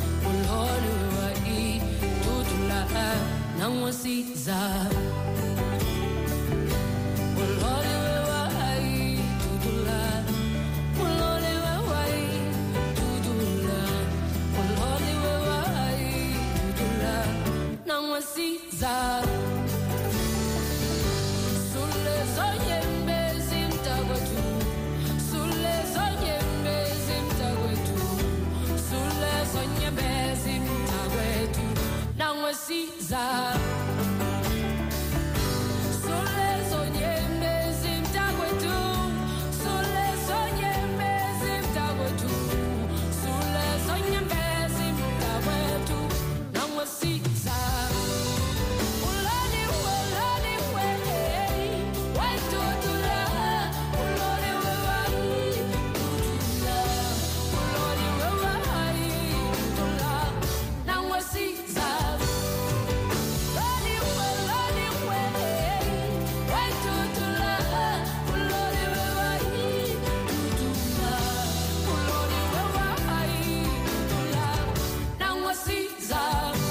Za nangwasiza sulezo nyembezi mtakwetu sulezo nyembezi mtakwetu sulezo nyembezi mtakwetu nangwasiza sulezo nyembezi mtakwetu sulezo nyembezi mtakwetu sulezo nyembezi mtakwetu nangwasiza ulali ulali wetutula uloli wewai tutula uloli wewai tutula nangwasiza ulali wetutula uloli wewai tutula uloli wewai tutula nangwasiza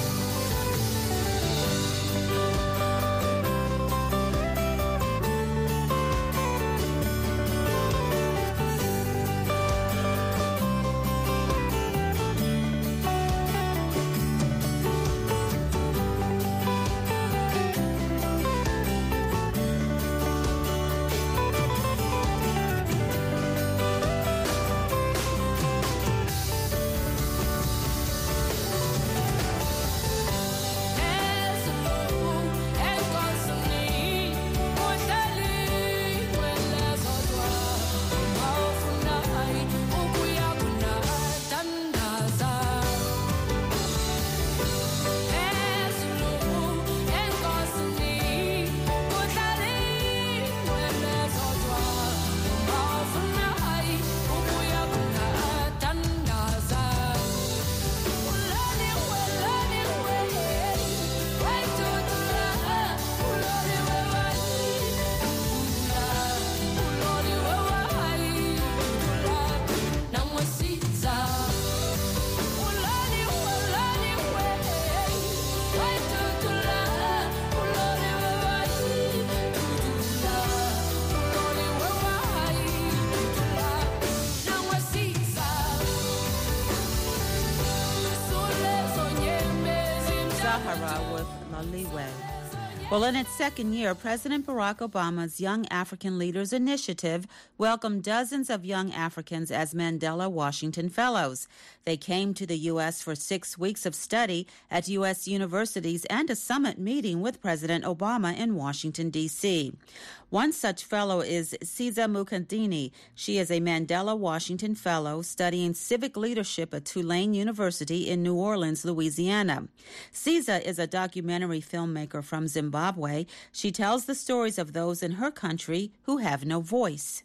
Zahara with Laliwe. Well, in its second year, President Barack Obama's Young African Leaders Initiative welcomed dozens of young Africans as Mandela Washington Fellows. They came to the U.S. for 6 weeks of study at U.S. universities and a summit meeting with President Obama in Washington, D.C. One such fellow is Siza Mukandini. She is a Mandela Washington Fellow studying civic leadership at Tulane University in New Orleans, Louisiana. Siza is a documentary filmmaker from Zimbabwe. She tells the stories of those in her country who have no voice.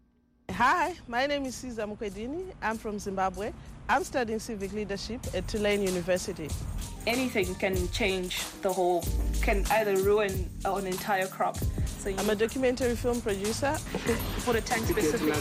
Hi, my name is Siza Mukandini. I'm from Zimbabwe. I'm studying civic leadership at Tulane University. Anything can change the whole, can either ruin an entire crop. So I'm a documentary film producer. For the time specific.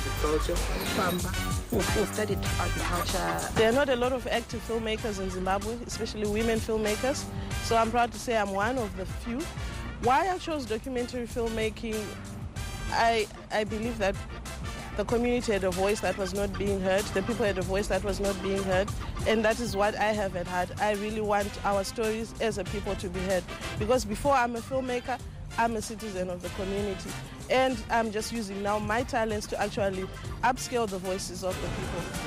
I studied agriculture. There are not a lot of active filmmakers in Zimbabwe, especially women filmmakers. So I'm proud to say I'm one of the few. Why I chose documentary filmmaking, I believe that the community had a voice that was not being heard. The people had a voice that was not being heard. And that is what I have at heart. I really want our stories as a people to be heard. Because before I'm a filmmaker, I'm a citizen of the community. And I'm just using now my talents to actually upscale the voices of the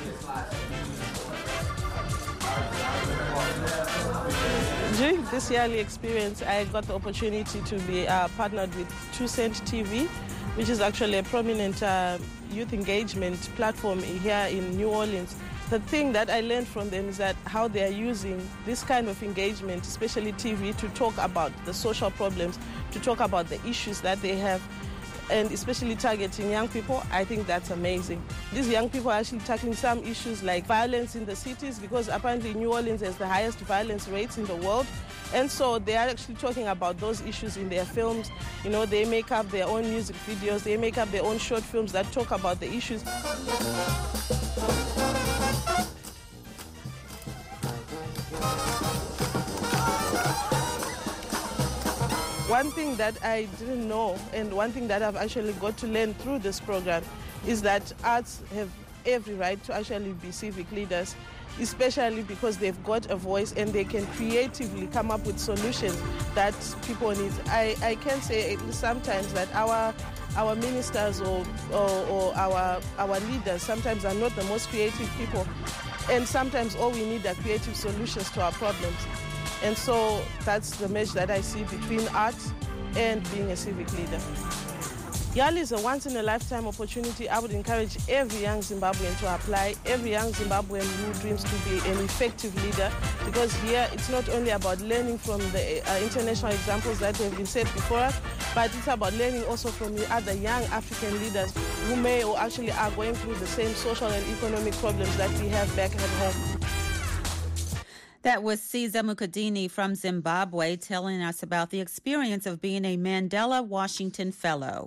people. During this yearly experience, I got the opportunity to be partnered with 2 Cent TV, which is actually a prominent youth engagement platform here in New Orleans. The thing that I learned from them is that how they are using this kind of engagement, especially TV, to talk about the social problems, to talk about the issues that they have, and especially targeting young people. I think that's amazing. These young people are actually tackling some issues like violence in the cities, because apparently New Orleans has the highest violence rates in the world. And so they are actually talking about those issues in their films. You know, they make up their own music videos, they make up their own short films that talk about the issues. One thing that I didn't know, and one thing that I've actually got to learn through this program, is that arts have every right to actually be civic leaders. especially because they've got a voice and they can creatively come up with solutions that people need. I can say sometimes that our ministers or our leaders sometimes are not the most creative people, and sometimes all we need are creative solutions to our problems. And so that's the mesh that I see between art and being a civic leader. YALI is a once-in-a-lifetime opportunity. I would encourage every young Zimbabwean to apply, every young Zimbabwean who dreams to be an effective leader, because here it's not only about learning from the international examples that have been set before us, but it's about learning also from the other young African leaders who may or actually are going through the same social and economic problems that we have back at home. That was Caesar Mukadini from Zimbabwe telling us about the experience of being a Mandela Washington Fellow.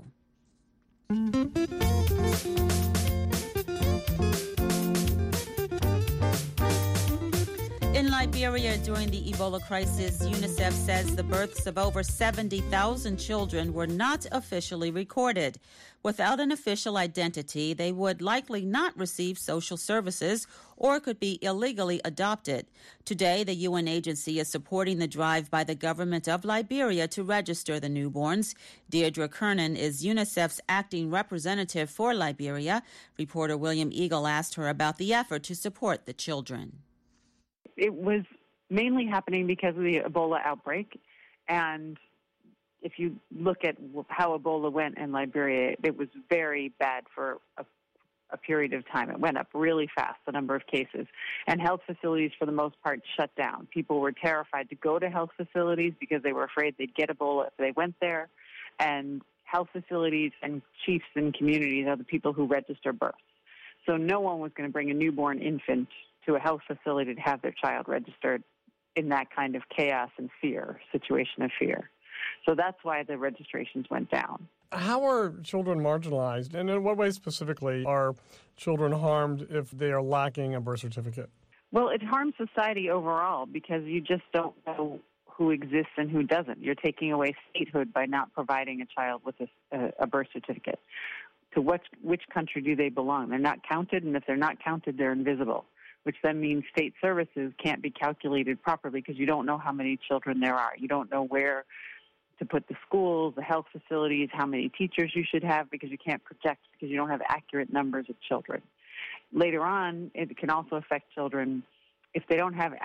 In Liberia during the Ebola crisis, UNICEF says the births of over 70,000 children were not officially recorded. Without an official identity, they would likely not receive social services or could be illegally adopted. Today, the UN agency is supporting the drive by the government of Liberia to register the newborns. Deirdre Kernan is UNICEF's acting representative for Liberia. Reporter William Eagle asked her about the effort to support the children. It was mainly happening because of the Ebola outbreak, and if you look at how Ebola went in Liberia, it was very bad for a period of time. It went up really fast, the number of cases, and health facilities for the most part shut down. People were terrified to go to health facilities because they were afraid they'd get Ebola if they went there, and health facilities and chiefs in communities are the people who register births. So no one was going to bring a newborn infant to a health facility to have their child registered in that kind of chaos and fear, situation of fear. So that's why the registrations went down. How are children marginalized, and in what ways specifically are children harmed if they are lacking a birth certificate? Well, it harms society overall because you just don't know who exists and who doesn't. You're taking away statehood by not providing a child with a birth certificate. To which country do they belong? They're not counted, and if they're not counted, they're invisible, which then means state services can't be calculated properly because you don't know how many children there are. You don't know where to put the schools, the health facilities, how many teachers you should have because you can't project because you don't have accurate numbers of children. Later on, it can also affect children if they don't have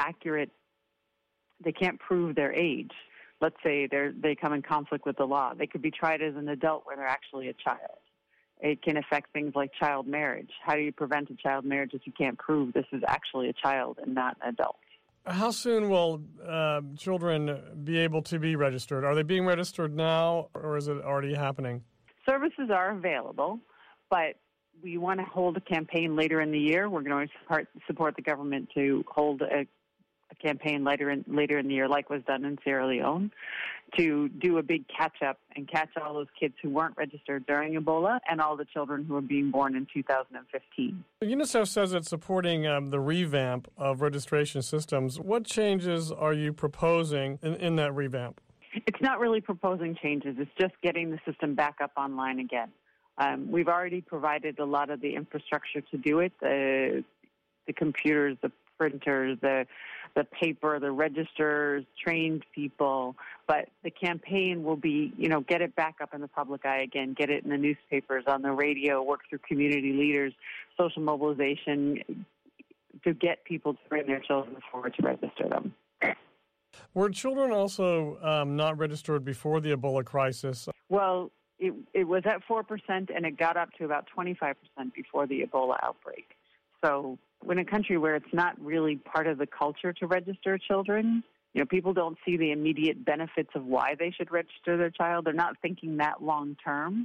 they can't prove their age. Let's say they come in conflict with the law. They could be tried as an adult when they're actually a child. It can affect things like child marriage. How do you prevent a child marriage if you can't prove this is actually a child and not an adult? How soon will children be able to be registered? Are they being registered now, or is it already happening? Services are available, but we want to hold a campaign later in the year. We're going to support the government to hold a campaign later in the year, like was done in Sierra Leone, to do a big catch-up and catch all those kids who weren't registered during Ebola and all the children who were being born in 2015. UNICEF says it's supporting the revamp of registration systems. What changes are you proposing in that revamp? It's not really proposing changes. It's just getting the system back up online again. We've already provided a lot of the infrastructure to do it, the computers, the printers, the paper, the registers, trained people, but the campaign will be, get it back up in the public eye again, get it in the newspapers, on the radio, work through community leaders, social mobilization to get people to bring their children forward to register them. Were children also not registered before the Ebola crisis? Well, it was at 4% and it got up to about 25% before the Ebola outbreak. So in a country where it's not really part of the culture to register children, people don't see the immediate benefits of why they should register their child. They're not thinking that long term.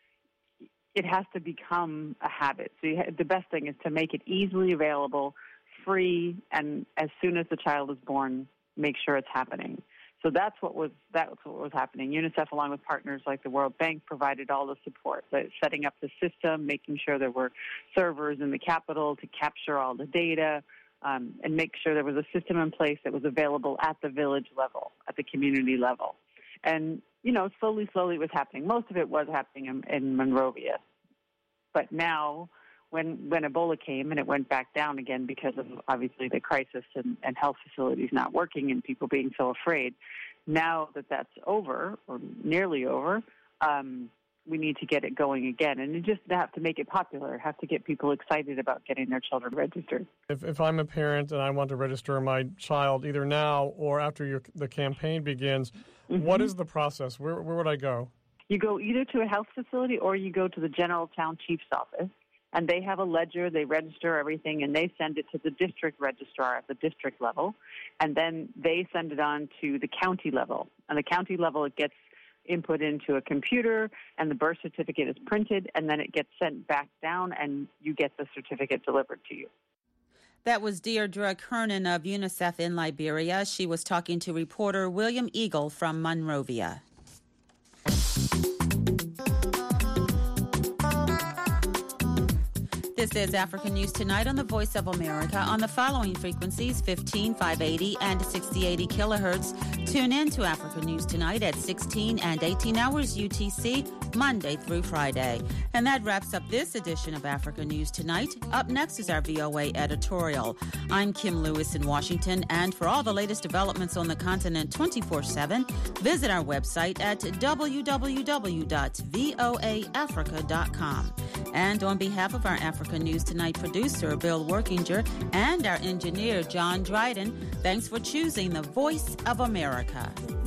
It has to become a habit. So the best thing is to make it easily available, free, and as soon as the child is born, make sure it's happening. So that's what was happening. UNICEF, along with partners like the World Bank, provided all the support, setting up the system, making sure there were servers in the capital to capture all the data, and make sure there was a system in place that was available at the village level, at the community level. And, slowly it was happening. Most of it was happening in Monrovia. But now when Ebola came, and it went back down again because of obviously the crisis and health facilities not working and people being so afraid. Now that that's over, or nearly over, we need to get it going again. And you just have to make it popular, have to get people excited about getting their children registered. If I'm a parent and I want to register my child either now or after the campaign begins, what is the process? Where would I go? You go either to a health facility or you go to the general town chief's office, and they have a ledger, they register everything, and they send it to the district registrar at the district level, and then they send it on to the county level. On the county level, it gets input into a computer, and the birth certificate is printed, and then it gets sent back down, and you get the certificate delivered to you. That was Deirdre Kernan of UNICEF in Liberia. She was talking to reporter William Eagle from Monrovia. This is Africa News Tonight on the Voice of America on the following frequencies, 15, 580, and 6080 kilohertz. Tune in to Africa News Tonight at 16 and 18 hours UTC, Monday through Friday. And that wraps up this edition of Africa News Tonight. Up next is our VOA editorial. I'm Kim Lewis in Washington, and for all the latest developments on the continent 24/7, visit our website at www.voaafrica.com. And on behalf of our Africa News Tonight producer, Bill Workinger, and our engineer, John Dryden, thanks for choosing the Voice of America.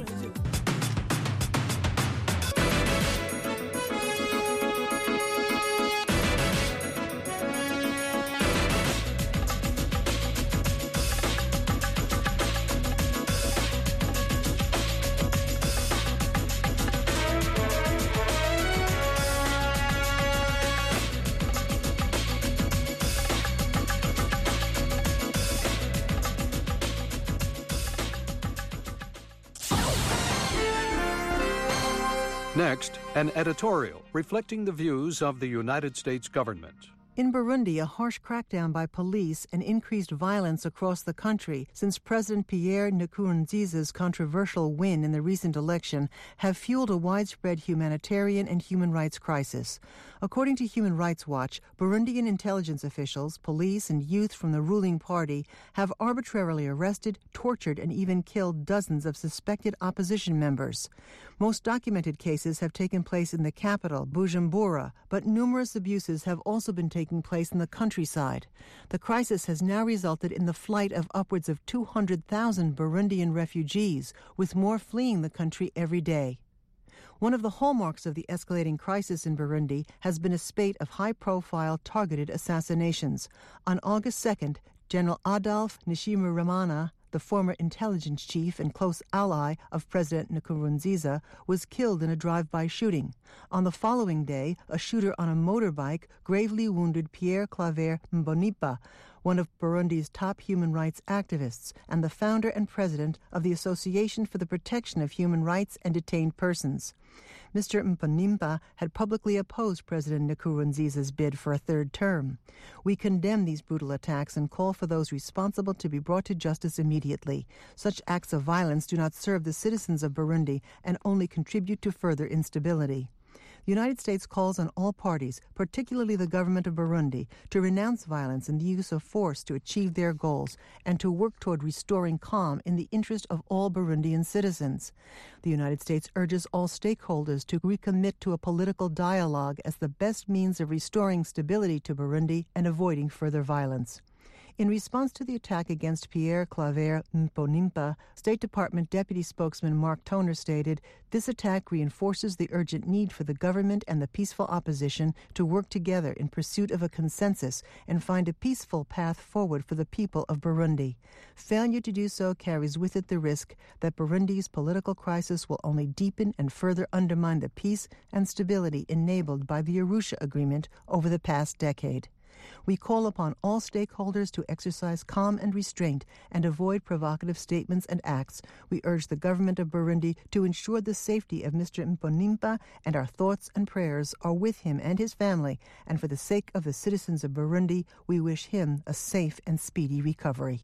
Next, an editorial reflecting the views of the United States government. In Burundi, a harsh crackdown by police and increased violence across the country since President Pierre Nkurunziza's controversial win in the recent election have fueled a widespread humanitarian and human rights crisis. According to Human Rights Watch, Burundian intelligence officials, police, and youth from the ruling party have arbitrarily arrested, tortured, and even killed dozens of suspected opposition members. Most documented cases have taken place in the capital, Bujumbura, but numerous abuses have also been taking place in the countryside. The crisis has now resulted in the flight of upwards of 200,000 Burundian refugees, with more fleeing the country every day. One of the hallmarks of the escalating crisis in Burundi has been a spate of high-profile targeted assassinations. On August 2nd, General Adolphe Nshimirimana, the former intelligence chief and close ally of President Nkurunziza, was killed in a drive-by shooting. On the following day, a shooter on a motorbike gravely wounded Pierre Claver Mbonimpa, one of Burundi's top human rights activists and the founder and president of the Association for the Protection of Human Rights and Detained Persons. Mr. Mbonimpa had publicly opposed President Nkurunziza's bid for a third term. We condemn these brutal attacks and call for those responsible to be brought to justice immediately. Such acts of violence do not serve the citizens of Burundi and only contribute to further instability. The United States calls on all parties, particularly the government of Burundi, to renounce violence and the use of force to achieve their goals and to work toward restoring calm in the interest of all Burundian citizens. The United States urges all stakeholders to recommit to a political dialogue as the best means of restoring stability to Burundi and avoiding further violence. In response to the attack against Pierre Claver Mbonimpa, State Department Deputy Spokesman Mark Toner stated, "This attack reinforces the urgent need for the government and the peaceful opposition to work together in pursuit of a consensus and find a peaceful path forward for the people of Burundi. Failure to do so carries with it the risk that Burundi's political crisis will only deepen and further undermine the peace and stability enabled by the Arusha Agreement over the past decade. We call upon all stakeholders to exercise calm and restraint and avoid provocative statements and acts. We urge the government of Burundi to ensure the safety of Mr. Mbonimpa, and our thoughts and prayers are with him and his family, and for the sake of the citizens of Burundi, we wish him a safe and speedy recovery."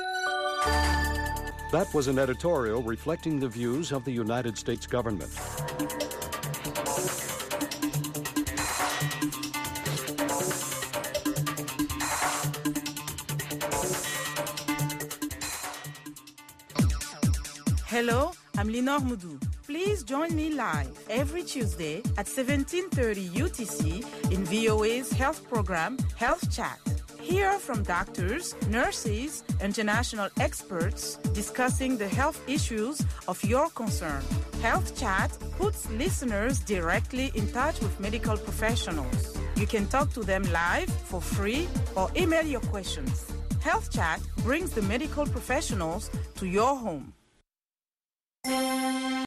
That was an editorial reflecting the views of the United States government. Hello, I'm Lenore Moudou. Please join me live every Tuesday at 17:30 UTC in VOA's health program, Health Chat. Hear from doctors, nurses, international experts discussing the health issues of your concern. Health Chat puts listeners directly in touch with medical professionals. You can talk to them live for free or email your questions. Health Chat brings the medical professionals to your home.